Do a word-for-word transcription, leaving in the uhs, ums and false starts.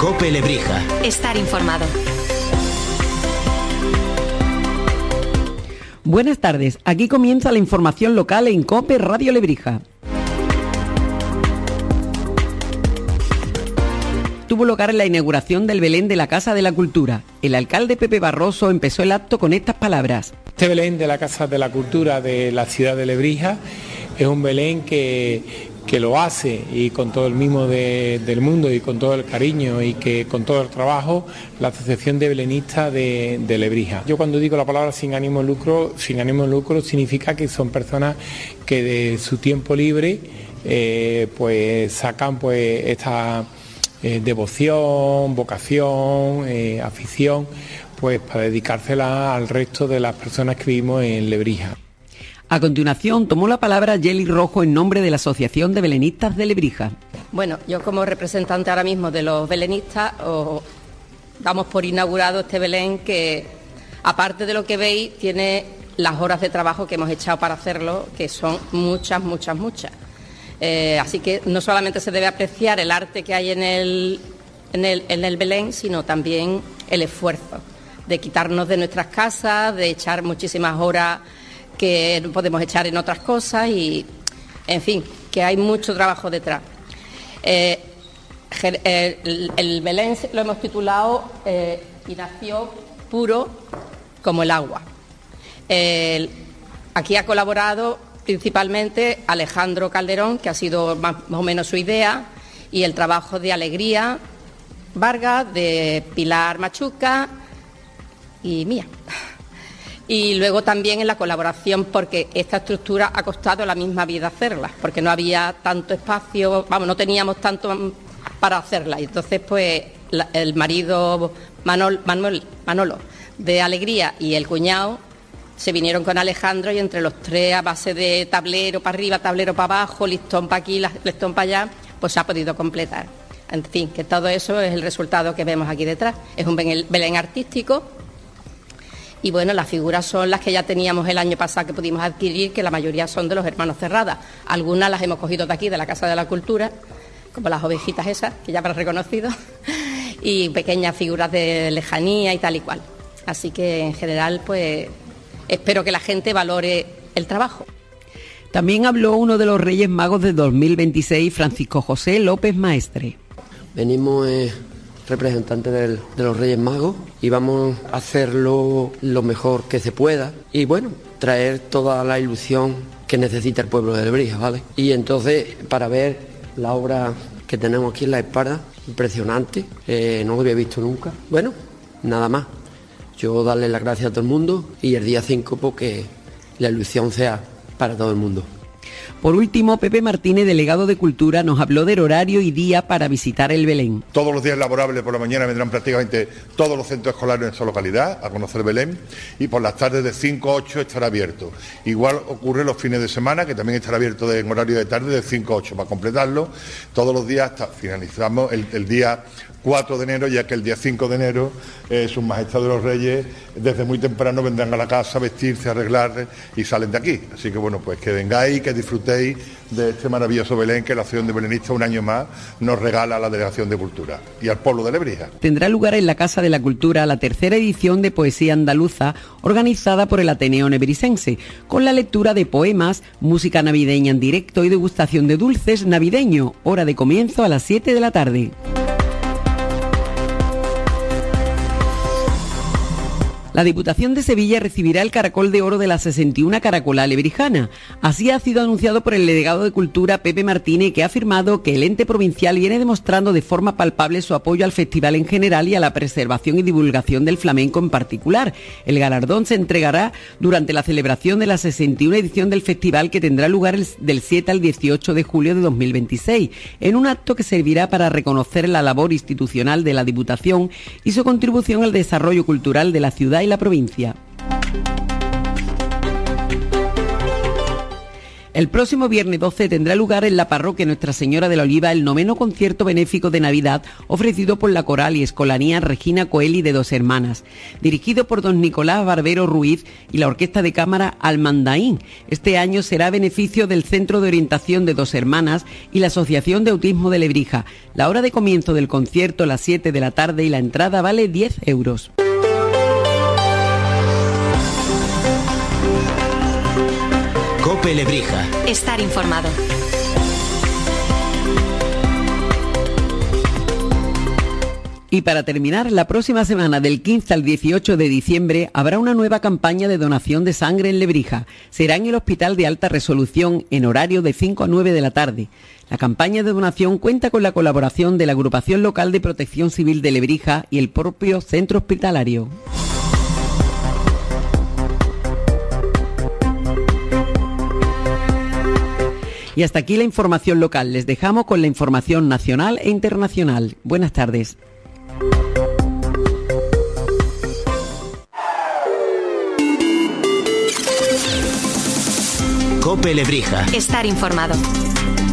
COPE Lebrija. Estar informado. Buenas tardes, aquí comienza la información local en COPE Radio Lebrija. Tuvo lugar la inauguración del Belén de la Casa de la Cultura. El alcalde Pepe Barroso empezó el acto con estas palabras. Este Belén de la Casa de la Cultura de la ciudad de Lebrija es un Belén que, que lo hace y con todo el mimo de, del mundo y con todo el cariño y que con todo el trabajo la Asociación de Belenistas de, de Lebrija. Yo cuando digo la palabra sin ánimo de lucro, sin ánimo de lucro significa que son personas que de su tiempo libre eh, pues sacan pues esta eh, devoción, vocación, eh, afición, pues para dedicársela al resto de las personas que vivimos en Lebrija. A continuación tomó la palabra Yeli Rojo en nombre de la Asociación de Belenistas de Lebrija. Bueno, yo como representante ahora mismo de los belenistas os damos por inaugurado este Belén que, aparte de lo que veis, tiene las horas de trabajo que hemos echado para hacerlo, que son muchas, muchas, muchas. Eh, así que no solamente se debe apreciar el arte que hay en el, en el, en el Belén, sino también el esfuerzo de quitarnos de nuestras casas, de echar muchísimas horas que no podemos echar en otras cosas y, en fin, que hay mucho trabajo detrás. Eh, el, el Belén lo hemos titulado eh, y nació puro como el agua. Eh, aquí ha colaborado principalmente Alejandro Calderón, que ha sido más, más o menos su idea, y el trabajo de Alegría Vargas, de Pilar Machuca y mía. Y luego también en la colaboración, porque esta estructura ha costado la misma vida hacerla, porque no había tanto espacio, vamos, no teníamos tanto para hacerla. Y entonces, pues, la, el marido Manol, Manuel, Manolo de Alegría y el cuñado se vinieron con Alejandro y entre los tres, a base de tablero para arriba, tablero para abajo, listón para aquí, listón para allá, pues se ha podido completar. En fin, que todo eso es el resultado que vemos aquí detrás. Es un Belén artístico. Y bueno, las figuras son las que ya teníamos el año pasado que pudimos adquirir, que la mayoría son de los hermanos Cerrada. Algunas las hemos cogido de aquí, de la Casa de la Cultura, como las ovejitas esas, que ya habrás reconocido, y pequeñas figuras de lejanía y tal y cual. Así que en general, pues espero que la gente valore el trabajo. También habló uno de los Reyes Magos de dos mil veintiséis, Francisco José López Maestre. Venimos eh, representantes del, de los Reyes Magos y vamos a hacerlo lo mejor que se pueda y bueno, traer toda la ilusión que necesita el pueblo de Lebrija, ¿vale? Y entonces, para ver la obra que tenemos aquí en la espalda, impresionante, eh, no lo había visto nunca. Bueno, nada más. Yo darle las gracias a todo el mundo y el día cinco porque la ilusión sea para todo el mundo. Por último, Pepe Martínez, delegado de Cultura, nos habló del horario y día para visitar el Belén. Todos los días laborables por la mañana vendrán prácticamente todos los centros escolares en esta localidad a conocer Belén y por las tardes de cinco a ocho estará abierto. Igual ocurre los fines de semana, que también estará abierto en horario de tarde de cinco a ocho. Para completarlo, todos los días hasta finalizamos el, el día cuatro de enero, ya que el día cinco de enero eh, Sus Majestades los Reyes desde muy temprano vendrán a la casa a vestirse, a arreglar y salen de aquí. Así que bueno, pues que vengáis, que disfrutéis de este maravilloso Belén que la Asociación de Belenistas un año más nos regala a la Delegación de Cultura y al pueblo de Lebrija. Tendrá lugar en la Casa de la Cultura la tercera edición de Poesía Andaluza organizada por el Ateneo Nebrisense, con la lectura de poemas, música navideña en directo y degustación de dulces navideño, hora de comienzo a las siete de la tarde. La Diputación de Sevilla recibirá el Caracol de Oro de la sesenta y una Caracolá lebrijana. Así ha sido anunciado por el delegado de Cultura, Pepe Martínez, que ha afirmado que el ente provincial viene demostrando de forma palpable su apoyo al festival en general y a la preservación y divulgación del flamenco en particular. El galardón se entregará durante la celebración de la sesenta y una edición del festival, que tendrá lugar el, del siete al dieciocho de julio de dos mil veintiséis, en un acto que servirá para reconocer la labor institucional de la Diputación y su contribución al desarrollo cultural de la ciudad y la provincia. El próximo viernes doce tendrá lugar en la parroquia Nuestra Señora de la Oliva el noveno concierto benéfico de Navidad ofrecido por la coral y escolanía Regina Coeli de Dos Hermanas, dirigido por don Nicolás Barbero Ruiz y la Orquesta de Cámara Almandaín. Este año será a beneficio del Centro de Orientación de Dos Hermanas y la Asociación de Autismo de Lebrija. La hora de comienzo del concierto a las siete de la tarde y la entrada vale diez euros. COPE Lebrija. Estar informado. Y para terminar, la próxima semana del quince al dieciocho de diciembre habrá una nueva campaña de donación de sangre en Lebrija. Será en el Hospital de Alta Resolución en horario de cinco a nueve de la tarde. La campaña de donación cuenta con la colaboración de la Agrupación Local de Protección Civil de Lebrija y el propio centro hospitalario. Y hasta aquí la información local. Les dejamos con la información nacional e internacional. Buenas tardes. COPE Lebrija. Estar informado.